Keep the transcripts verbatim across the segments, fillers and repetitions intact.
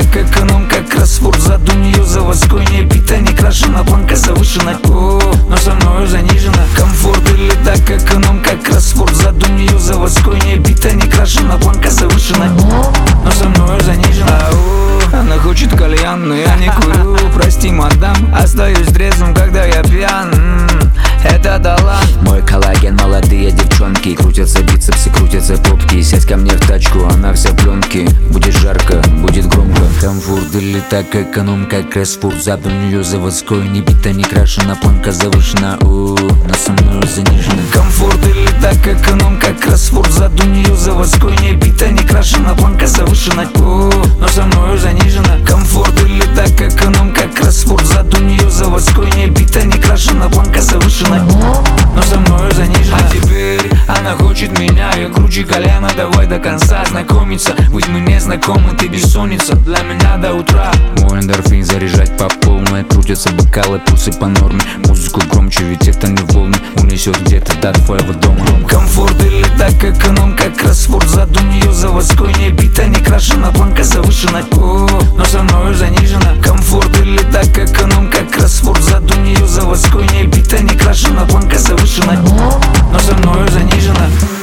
так эконом, как кроссворд. Зад у нее заводской, не бита, не крашена, планка завышена. О, но со мною занижена. Комфорт или так эконом, как кроссворд. Зад у нее заводской, не бита, не крашена, планка завышена. Но со мною занижена. О, она хочет кальян, но я не курю. Прости, мадам, остаюсь трезвым, когда я пьян. М-м, это талант. Мой коллаген, молодые девчонки. Крутятся бицепсы, крутятся попки. Сядь ко мне в тачку, она вся пленки. Будет жарко, будет громко. Комфорт или так эконом, как кроссворд. Зад у нее заводской, не бита, не крашена, планка завышена. О, но со мною занижена. Комфорт или так эконом, как кроссворд. Зад у нее заводской, не бита, не крашена, планка завышена. О, но со мною занижена. Комфорт или так эконом, как кроссворд. Зад у нее заводской, не бита, не крашена, планка завышена. Но со мною занижена. А теперь она хочет меня, я круче колена. Давай до конца знакомиться, ведь мы не знакомы, ты бессонница для меня до утра. Мой эндорфин заряжать по полной. Крутятся бокалы, пульсы по норме. Музыку громче, ведь это не волны. Унесет где-то до твоего дома. Комфорт или так эконом, как кроссворд. Зад у нее заводской, не бита, не крашена, планка завышена. О, но со мною занижена. Комфорт или так эконом, как кроссворд. Зад у нее заводской, не бита, не крашена, планка завышена. Но со мною занижена.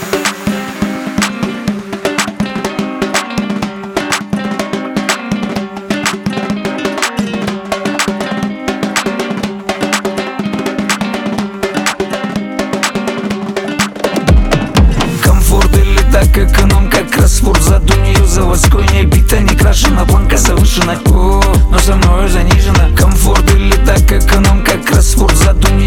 Комфорт или так эконом, как кроссворд. Зад у нее заводской, не бита, не крашена, планка завышена. О, но со мною занижена. Комфорт или так эконом, как кроссворд. Зад у нее